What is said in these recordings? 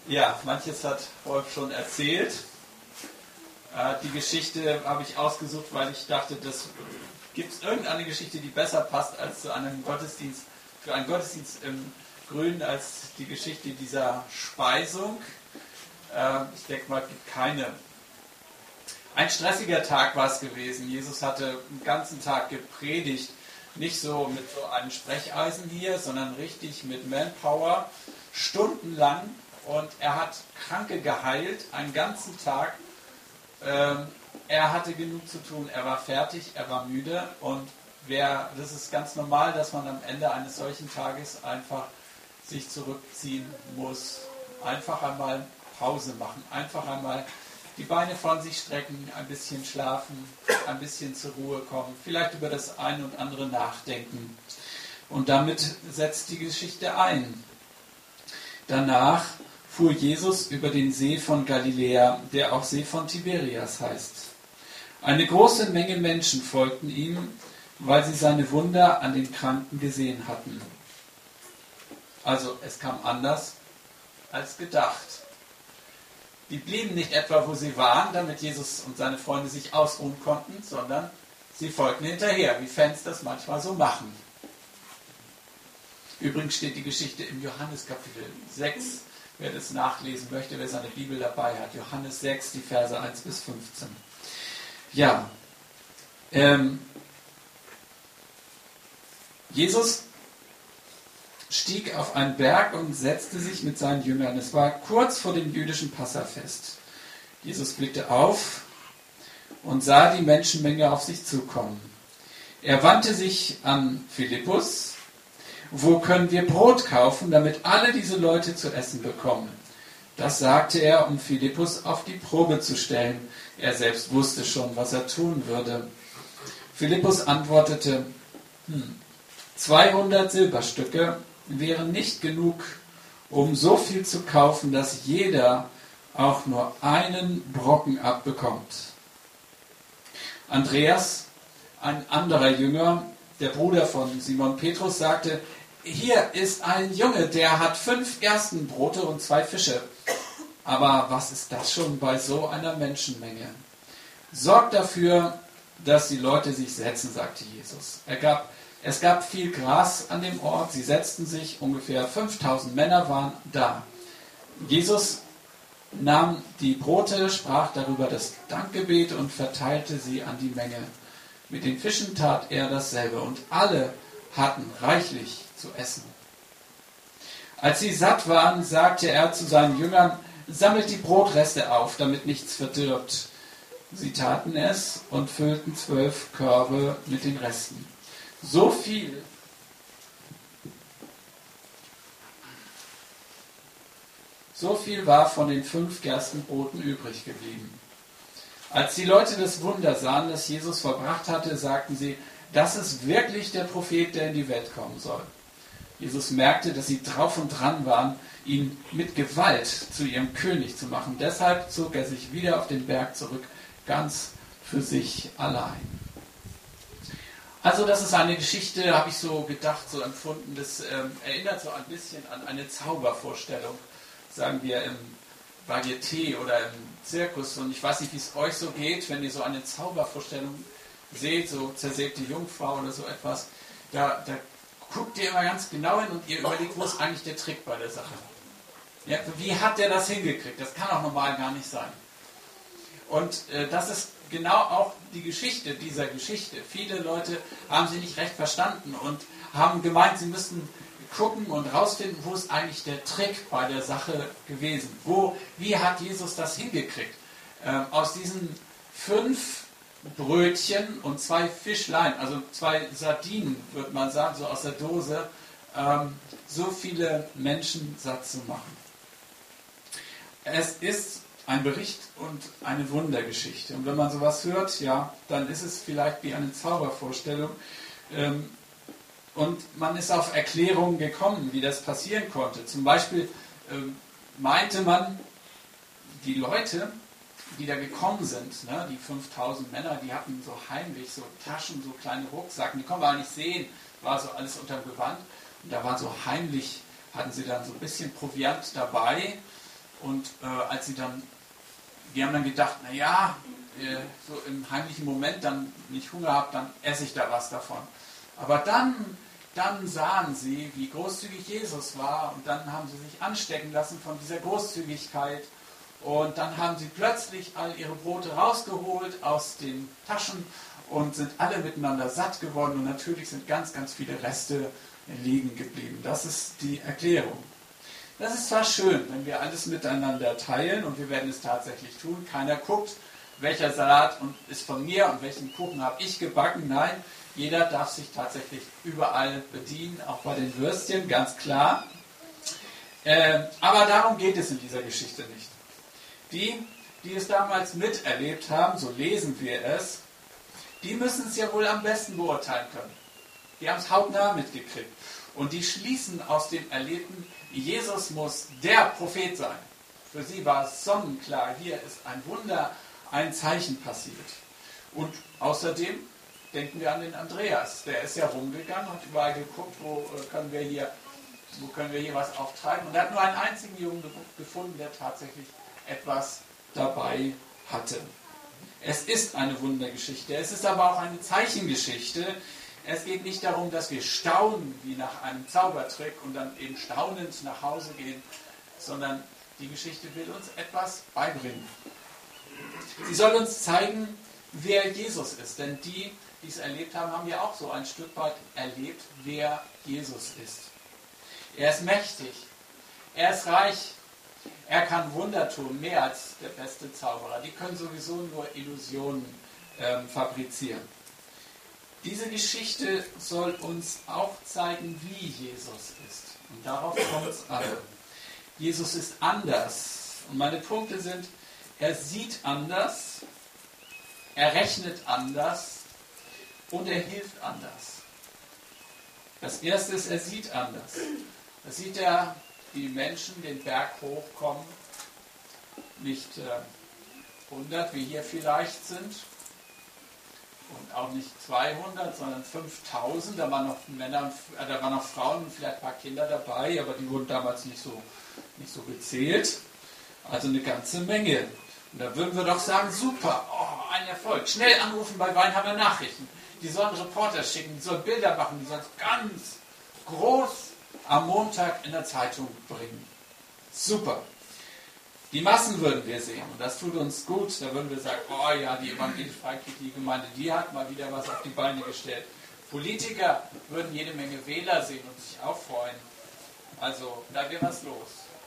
Ja, manches hat Rolf schon erzählt. Die Geschichte habe ich ausgesucht, weil ich dachte, gibt es irgendeine Geschichte, die besser passt als zu einem Gottesdienst, für einen Gottesdienst im Grünen, als die Geschichte dieser Speisung. Ich denke mal, es gibt keine. Ein stressiger Tag war es gewesen. Jesus hatte den ganzen Tag gepredigt, nicht so mit so einem Sprecheisen hier, sondern richtig mit Manpower, stundenlang. Und er hat Kranke geheilt, einen ganzen Tag. Er hatte genug zu tun, er war fertig, er war müde. Und das ist ganz normal, dass man am Ende eines solchen Tages einfach sich zurückziehen muss. Einfach einmal Pause machen, einfach einmal die Beine von sich strecken, ein bisschen schlafen, ein bisschen zur Ruhe kommen, vielleicht über das eine und andere nachdenken. Und damit setzt die Geschichte ein. Danach fuhr Jesus über den See von Galiläa, der auch See von Tiberias heißt. Eine große Menge Menschen folgten ihm, weil sie seine Wunder an den Kranken gesehen hatten. Also es kam anders als gedacht. Die blieben nicht etwa, wo sie waren, damit Jesus und seine Freunde sich ausruhen konnten, sondern sie folgten hinterher, wie Fans das manchmal so machen. Übrigens steht die Geschichte im Johannes Kapitel 6, wer das nachlesen möchte, wer seine Bibel dabei hat. Johannes 6, die Verse 1 bis 15. Ja, Jesus stieg auf einen Berg und setzte sich mit seinen Jüngern. Es war kurz vor dem jüdischen Passafest. Jesus blickte auf und sah die Menschenmenge auf sich zukommen. Er wandte sich an Philippus. Wo können wir Brot kaufen, damit alle diese Leute zu essen bekommen? Das sagte er, um Philippus auf die Probe zu stellen. Er selbst wusste schon, was er tun würde. Philippus antwortete, 200 Silberstücke wären nicht genug, um so viel zu kaufen, dass jeder auch nur einen Brocken abbekommt. Andreas, ein anderer Jünger, der Bruder von Simon Petrus, sagte, hier ist ein Junge, der hat 5 Gerstenbrote und 2 Fische. Aber was ist das schon bei so einer Menschenmenge? Sorgt dafür, dass die Leute sich setzen, sagte Jesus. Es gab viel Gras an dem Ort, sie setzten sich, ungefähr 5000 Männer waren da. Jesus nahm die Brote, sprach darüber das Dankgebet und verteilte sie an die Menge. Mit den Fischen tat er dasselbe und alle hatten reichlich zu essen. Als sie satt waren, sagte er zu seinen Jüngern, sammelt die Brotreste auf, damit nichts verdirbt. Sie taten es und füllten 12 Körbe mit den Resten. So viel war von den 5 Gerstenbroten übrig geblieben. Als die Leute das Wunder sahen, das Jesus vollbracht hatte, sagten sie, das ist wirklich der Prophet, der in die Welt kommen soll. Jesus merkte, dass sie drauf und dran waren, ihn mit Gewalt zu ihrem König zu machen. Deshalb zog er sich wieder auf den Berg zurück, ganz für sich allein. Also das ist eine Geschichte, habe ich so gedacht, so empfunden, das erinnert so ein bisschen an eine Zaubervorstellung, sagen wir im Varieté oder im Zirkus. Und ich weiß nicht, wie es euch so geht, wenn ihr so eine Zaubervorstellung seht, so zersägte Jungfrau oder so etwas, da guckt ihr immer ganz genau hin und ihr überlegt, wo ist eigentlich der Trick bei der Sache? Ja, wie hat der das hingekriegt? Das kann auch normal gar nicht sein. Und das ist genau auch die Geschichte dieser Geschichte. Viele Leute haben sie nicht recht verstanden und haben gemeint, sie müssten gucken und rausfinden, wo ist eigentlich der Trick bei der Sache gewesen. Wie hat Jesus das hingekriegt? Aus diesen 5 Brötchen und 2 Fischlein, also 2 Sardinen, würde man sagen, so aus der Dose, so viele Menschen satt zu machen. Es ist ein Bericht und eine Wundergeschichte. Und wenn man sowas hört, ja, dann ist es vielleicht wie eine Zaubervorstellung. Und man ist auf Erklärungen gekommen, wie das passieren konnte. Zum Beispiel meinte man, die Leute, die da gekommen sind, ne, die 5000 Männer, die hatten so heimlich so Taschen, so kleine Rucksacken, die konnte man nicht sehen, war so alles unterm Gewand. Und da war so heimlich, hatten sie dann so ein bisschen Proviant dabei. Und die haben dann gedacht, naja, so im heimlichen Moment, dann, wenn ich Hunger habe, dann esse ich da was davon. Aber dann sahen sie, wie großzügig Jesus war, und dann haben sie sich anstecken lassen von dieser Großzügigkeit. Und dann haben sie plötzlich all ihre Brote rausgeholt aus den Taschen und sind alle miteinander satt geworden. Und natürlich sind ganz, ganz viele Reste liegen geblieben. Das ist die Erklärung. Das ist zwar schön, wenn wir alles miteinander teilen, und wir werden es tatsächlich tun. Keiner guckt, welcher Salat ist von mir und welchen Kuchen habe ich gebacken. Nein, jeder darf sich tatsächlich überall bedienen, auch bei den Würstchen, ganz klar. Aber darum geht es in dieser Geschichte nicht. Die es damals miterlebt haben, so lesen wir es, die müssen es ja wohl am besten beurteilen können. Die haben es hautnah mitgekriegt. Und die schließen aus dem Erlebten, Jesus muss der Prophet sein. Für sie war es sonnenklar, hier ist ein Wunder, ein Zeichen passiert. Und außerdem denken wir an den Andreas. Der ist ja rumgegangen und überall geguckt, wo können wir hier was auftreiben. Und er hat nur einen einzigen Jungen gefunden, der tatsächlich etwas dabei hatte. Es ist eine Wundergeschichte, es ist aber auch eine Zeichengeschichte. Es geht nicht darum, dass wir staunen wie nach einem Zaubertrick und dann eben staunend nach Hause gehen, sondern die Geschichte will uns etwas beibringen. Sie soll uns zeigen, wer Jesus ist, denn die es erlebt haben, haben ja auch so ein Stück weit erlebt, wer Jesus ist. Er ist mächtig, er ist reich, er kann Wunder tun, mehr als der beste Zauberer. Die können sowieso nur Illusionen fabrizieren. Diese Geschichte soll uns auch zeigen, wie Jesus ist. Und darauf kommt es an. Jesus ist anders. Und meine Punkte sind, er sieht anders, er rechnet anders und er hilft anders. Das erste ist, er sieht anders. Da sieht er die Menschen den Berg hochkommen, nicht 100, wie hier vielleicht sind, und auch nicht 200, sondern 5000. Da waren noch Männer, da waren noch Frauen und vielleicht ein paar Kinder dabei, aber die wurden damals nicht so gezählt. Also eine ganze Menge. Und da würden wir doch sagen, super, ein Erfolg. Schnell anrufen bei Weinheimer Nachrichten. Die sollen Reporter schicken, die sollen Bilder machen, die sollen es ganz groß am Montag in der Zeitung bringen. Super. Die Massen würden wir sehen und das tut uns gut. Da würden wir sagen, oh ja, die evangelisch-freikirchliche Gemeinde, die hat mal wieder was auf die Beine gestellt. Politiker würden jede Menge Wähler sehen und sich auch freuen. Also da wäre was los.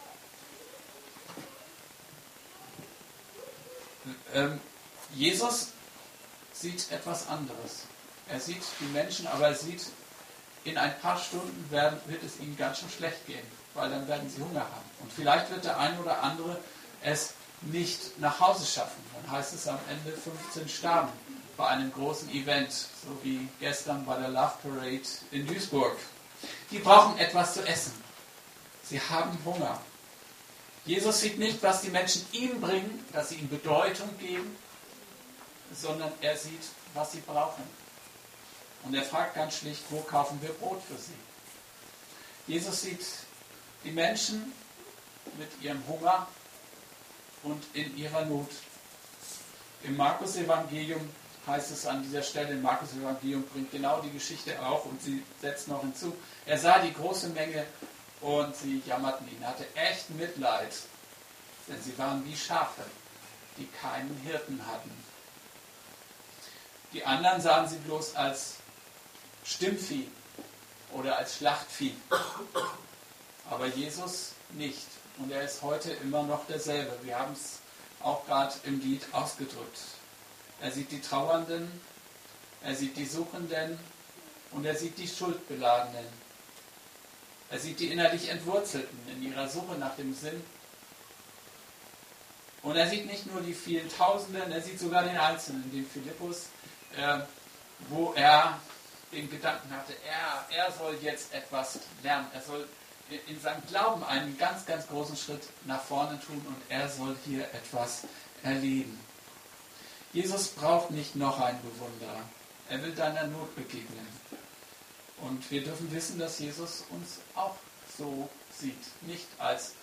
Jesus sieht etwas anderes. Er sieht die Menschen, aber er sieht, in ein paar Stunden wird es ihnen ganz schön schlecht gehen, weil dann werden sie Hunger haben. Und vielleicht wird der eine oder andere es nicht nach Hause schaffen. Dann heißt es am Ende 15 starben bei einem großen Event, so wie gestern bei der Love Parade in Duisburg. Die brauchen etwas zu essen. Sie haben Hunger. Jesus sieht nicht, was die Menschen ihm bringen, dass sie ihm Bedeutung geben, sondern er sieht, was sie brauchen. Und er fragt ganz schlicht, wo kaufen wir Brot für sie? Jesus sieht die Menschen mit ihrem Hunger und in ihrer Not. Im Markus-Evangelium heißt es an dieser Stelle, im Markus-Evangelium bringt genau die Geschichte auf und sie setzt noch hinzu. Er sah die große Menge und sie jammerten ihn. Er hatte echt Mitleid, denn sie waren wie Schafe, die keinen Hirten hatten. Die anderen sahen sie bloß als Stimmvieh oder als Schlachtvieh. Aber Jesus nicht. Und er ist heute immer noch derselbe. Wir haben es auch gerade im Lied ausgedrückt. Er sieht die Trauernden, er sieht die Suchenden und er sieht die Schuldbeladenen. Er sieht die innerlich Entwurzelten in ihrer Suche nach dem Sinn. Und er sieht nicht nur die vielen Tausenden, er sieht sogar den Einzelnen, den Philippus, wo er den Gedanken hatte, er soll jetzt etwas lernen, er soll in seinem Glauben einen ganz, ganz großen Schritt nach vorne tun und er soll hier etwas erleben. Jesus braucht nicht noch einen Bewunderer, er will deiner Not begegnen. Und wir dürfen wissen, dass Jesus uns auch so sieht, nicht als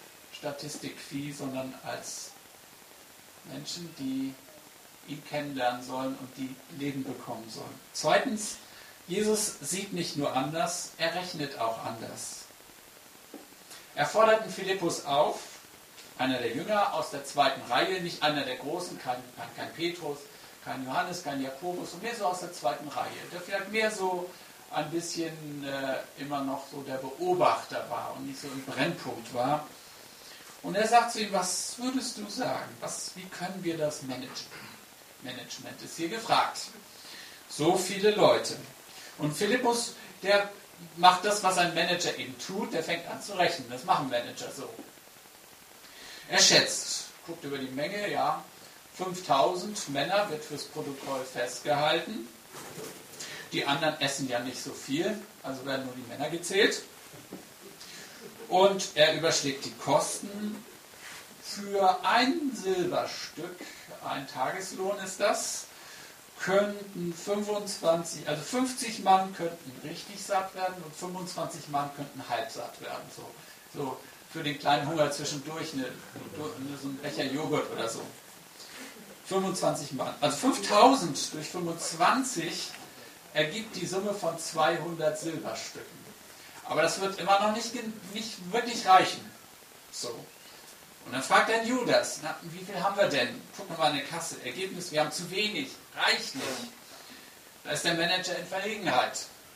Statistikvieh, sondern als Menschen, die ihn kennenlernen sollen und die Leben bekommen sollen. Zweitens, Jesus sieht nicht nur anders, er rechnet auch anders. Er fordert den Philippus auf, einer der Jünger aus der zweiten Reihe, nicht einer der Großen, kein Petrus, kein Johannes, kein Jakobus, und mehr so aus der zweiten Reihe, der vielleicht mehr so ein bisschen immer noch so der Beobachter war und nicht so im Brennpunkt war. Und er sagt zu ihm, was würdest du sagen? Wie können wir das managen? Management ist hier gefragt. So viele Leute. Und Philippus, der macht das, was ein Manager eben tut, der fängt an zu rechnen. Das machen Manager so. Er schätzt, guckt über die Menge, ja, 5000 Männer wird fürs Protokoll festgehalten. Die anderen essen ja nicht so viel, also werden nur die Männer gezählt. Und er überschlägt die Kosten für ein Silberstück, ein Tageslohn ist das, könnten 50 Mann könnten richtig satt werden und 25 Mann könnten halb satt werden. So für den kleinen Hunger zwischendurch, so ein Becher Joghurt oder so. 25 Mann. Also 5000 durch 25 ergibt die Summe von 200 Silberstücken. Aber das wird immer noch nicht wirklich reichen. So. Und dann fragt dann Judas, wie viel haben wir denn? Gucken wir mal in die Kasse. Ergebnis, wir haben zu wenig, reicht nicht. Da ist der Manager in Verlegenheit.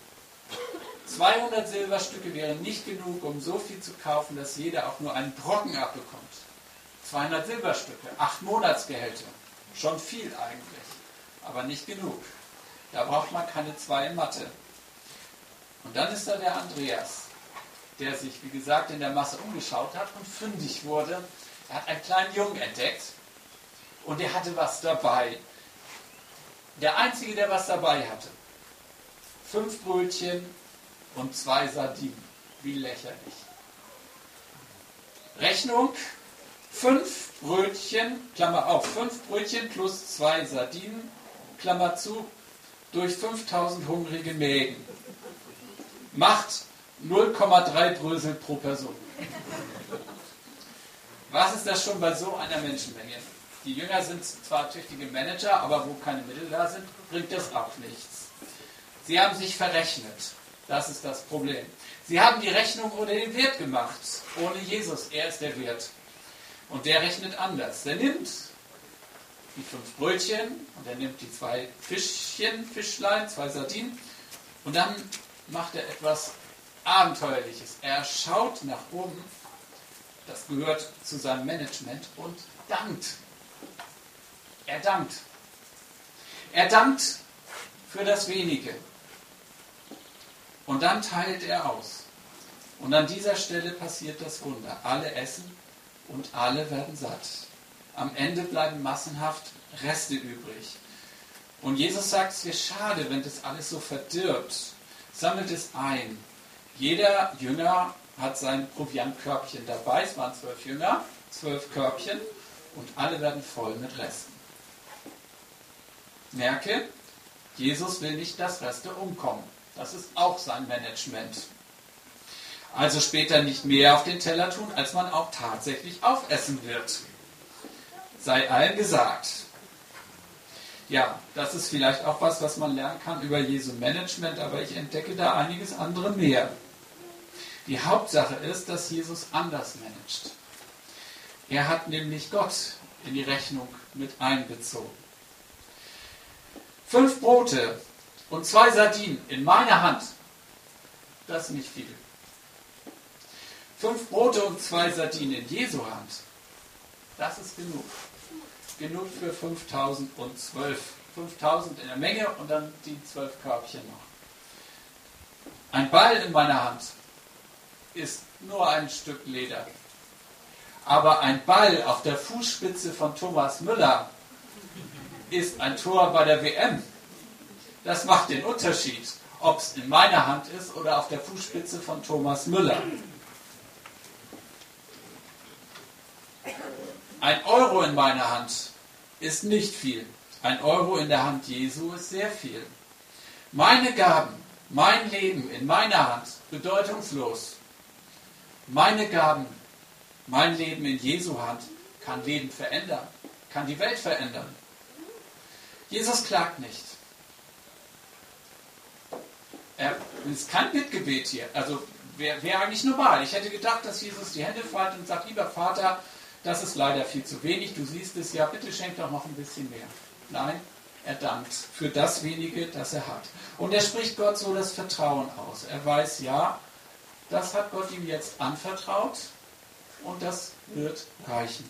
200 Silberstücke wären nicht genug, um so viel zu kaufen, dass jeder auch nur einen Brocken abbekommt. 200 Silberstücke, 8 Monatsgehälter. Schon viel eigentlich, aber nicht genug. Da braucht man keine 2 in Mathe. Und dann ist da der Andreas, der sich, wie gesagt, in der Masse umgeschaut hat und fündig wurde. Er hat einen kleinen Jungen entdeckt und der hatte was dabei. Der Einzige, der was dabei hatte. 5 Brötchen und 2 Sardinen. Wie lächerlich. Rechnung: 5 Brötchen, Klammer auf, 5 Brötchen plus 2 Sardinen, Klammer zu, durch 5000 hungrige Mägen. Macht 0,3 Brösel pro Person. Was ist das schon bei so einer Menschenmenge? Die Jünger sind zwar tüchtige Manager, aber wo keine Mittel da sind, bringt das auch nichts. Sie haben sich verrechnet. Das ist das Problem. Sie haben die Rechnung oder den Wert gemacht. Ohne Jesus, er ist der Wert. Und der rechnet anders. Der nimmt die 5 Brötchen und er nimmt die 2 Fischlein, 2 Sardinen und dann macht er etwas Abenteuerliches. Er schaut nach oben, das gehört zu seinem Management, und dankt. Er dankt. Er dankt für das Wenige. Und dann teilt er aus. Und an dieser Stelle passiert das Wunder. Alle essen und alle werden satt. Am Ende bleiben massenhaft Reste übrig. Und Jesus sagt, es wäre schade, wenn das alles so verdirbt. Sammelt es ein. Jeder Jünger hat sein Proviantkörbchen dabei. Es waren 12 Jünger, 12 Körbchen und alle werden voll mit Resten. Merke, Jesus will nicht, dass Reste umkommen. Das ist auch sein Management. Also später nicht mehr auf den Teller tun, als man auch tatsächlich aufessen wird. Sei allen gesagt. Ja, das ist vielleicht auch was man lernen kann über Jesu Management, aber ich entdecke da einiges andere mehr. Die Hauptsache ist, dass Jesus anders managt. Er hat nämlich Gott in die Rechnung mit einbezogen. 5 Brote und 2 Sardinen in meiner Hand, das ist nicht viel. 5 Brote und 2 Sardinen in Jesu Hand, das ist genug. Genug für 5012. 5000 in der Menge und dann die 12 Körbchen noch. Ein Ball in meiner Hand ist nur ein Stück Leder. Aber ein Ball auf der Fußspitze von Thomas Müller ist ein Tor bei der WM. Das macht den Unterschied, ob es in meiner Hand ist oder auf der Fußspitze von Thomas Müller. Ein Euro in meiner Hand ist nicht viel. Ein Euro in der Hand Jesu ist sehr viel. Meine Gaben, mein Leben in meiner Hand, bedeutungslos. Meine Gaben Mein Leben in Jesu Hand kann Leben verändern, kann die Welt verändern. Jesus klagt nicht. Es ist kein Bittgebet hier. Also wäre eigentlich normal. Ich hätte gedacht, dass Jesus die Hände faltet und sagt, lieber Vater, das ist leider viel zu wenig. Du siehst es ja, bitte schenk doch noch ein bisschen mehr. Nein, er dankt für das Wenige, das er hat. Und er spricht Gott so das Vertrauen aus. Er weiß, ja, das hat Gott ihm jetzt anvertraut und das wird reichen.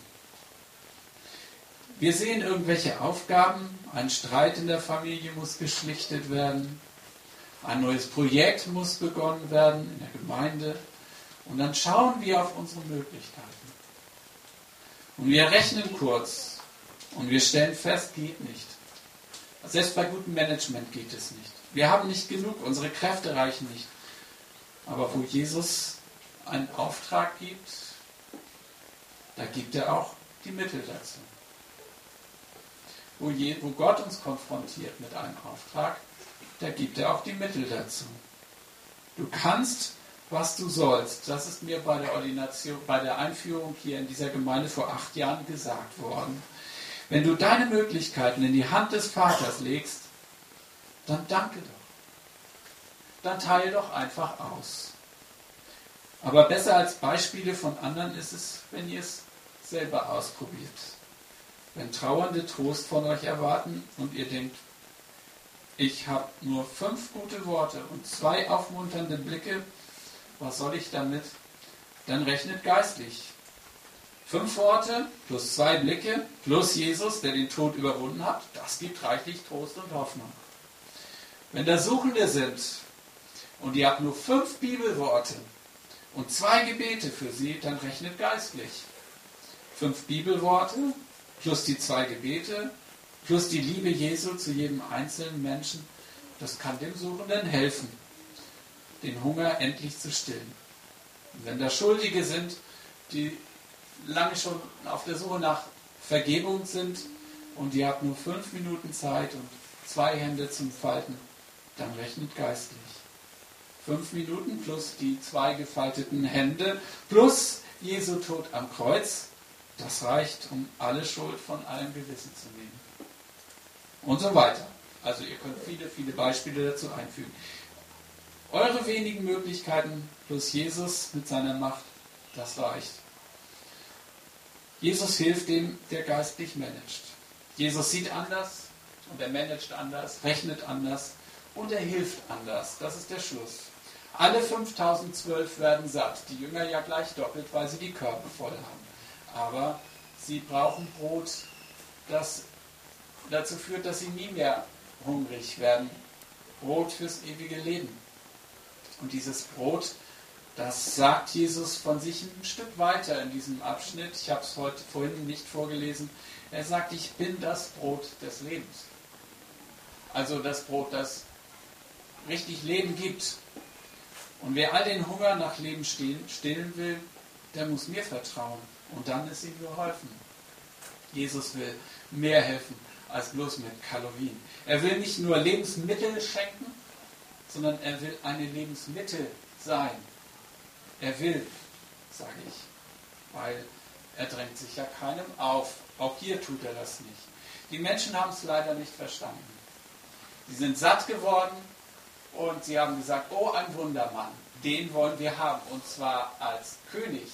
Wir sehen irgendwelche Aufgaben, ein Streit in der Familie muss geschlichtet werden, ein neues Projekt muss begonnen werden in der Gemeinde und dann schauen wir auf unsere Möglichkeiten. Und wir rechnen kurz und wir stellen fest, geht nicht. Selbst bei gutem Management geht es nicht. Wir haben nicht genug, unsere Kräfte reichen nicht. Aber wo Jesus einen Auftrag gibt, da gibt er auch die Mittel dazu. Wo Gott uns konfrontiert mit einem Auftrag, da gibt er auch die Mittel dazu. Du kannst, was du sollst. Das ist mir bei der Ordination, bei der Einführung hier in dieser Gemeinde vor 8 Jahren gesagt worden. Wenn du deine Möglichkeiten in die Hand des Vaters legst, dann danke doch. Dann teile doch einfach aus. Aber besser als Beispiele von anderen ist es, wenn ihr es selber ausprobiert. Wenn Trauernde Trost von euch erwarten und ihr denkt, ich habe nur 5 gute Worte und 2 aufmunternde Blicke, was soll ich damit? Dann rechnet geistlich. 5 Worte plus 2 Blicke plus Jesus, der den Tod überwunden hat, das gibt reichlich Trost und Hoffnung. Wenn da Suchende sind und ihr habt nur 5 Bibelworte und 2 Gebete für sie, dann rechnet geistlich. 5 Bibelworte plus die 2 Gebete plus die Liebe Jesu zu jedem einzelnen Menschen, das kann dem Suchenden helfen, den Hunger endlich zu stillen. Und wenn da Schuldige sind, die lange schon auf der Suche nach Vergebung sind und ihr habt nur 5 Minuten Zeit und 2 Hände zum Falten, dann rechnet geistlich. 5 Minuten plus die 2 gefalteten Hände plus Jesu Tod am Kreuz, das reicht, um alle Schuld von allem Gewissen zu nehmen. Und so weiter. Also ihr könnt viele, viele Beispiele dazu einfügen. Eure wenigen Möglichkeiten plus Jesus mit seiner Macht, das reicht. Jesus hilft dem, der geistlich managt. Jesus sieht anders und er managt anders, rechnet anders und er hilft anders. Das ist der Schluss. Alle 5012 werden satt. Die Jünger ja gleich doppelt, weil sie die Körbe voll haben. Aber sie brauchen Brot, das dazu führt, dass sie nie mehr hungrig werden. Brot fürs ewige Leben. Und dieses Brot, das sagt Jesus von sich ein Stück weiter in diesem Abschnitt. Ich habe es vorhin nicht vorgelesen. Er sagt, ich bin das Brot des Lebens. Also das Brot, das richtig Leben gibt. Und wer all den Hunger nach Leben stillen will, der muss mir vertrauen. Und dann ist ihm geholfen. Jesus will mehr helfen als bloß mit Kalorien. Er will nicht nur Lebensmittel schenken, sondern er will eine Lebensmittel sein. Er will, sage ich, weil er drängt sich ja keinem auf. Auch hier tut er das nicht. Die Menschen haben es leider nicht verstanden. Sie sind satt geworden und sie haben gesagt, oh, ein Wundermann, den wollen wir haben, und zwar als König.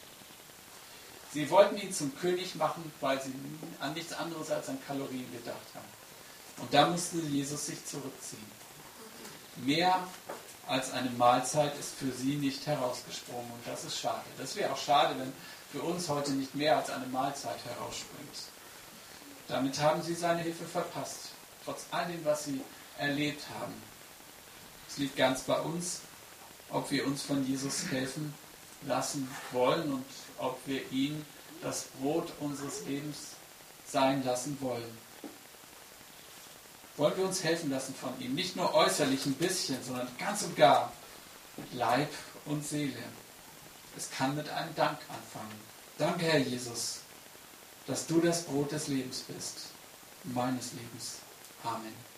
Sie wollten ihn zum König machen, weil sie an nichts anderes als an Kalorien gedacht haben. Und da musste Jesus sich zurückziehen. Mehr als eine Mahlzeit ist für sie nicht herausgesprungen. Und das ist schade. Das wäre auch schade, wenn für uns heute nicht mehr als eine Mahlzeit herausspringt. Damit haben sie seine Hilfe verpasst. Trotz all dem, was sie erlebt haben. Es liegt ganz bei uns, ob wir uns von Jesus helfen lassen wollen und ob wir ihn das Brot unseres Lebens sein lassen wollen. Wollen wir uns helfen lassen von ihm, nicht nur äußerlich ein bisschen, sondern ganz und gar mit Leib und Seele. Es kann mit einem Dank anfangen. Danke, Herr Jesus, dass du das Brot des Lebens bist, meines Lebens. Amen.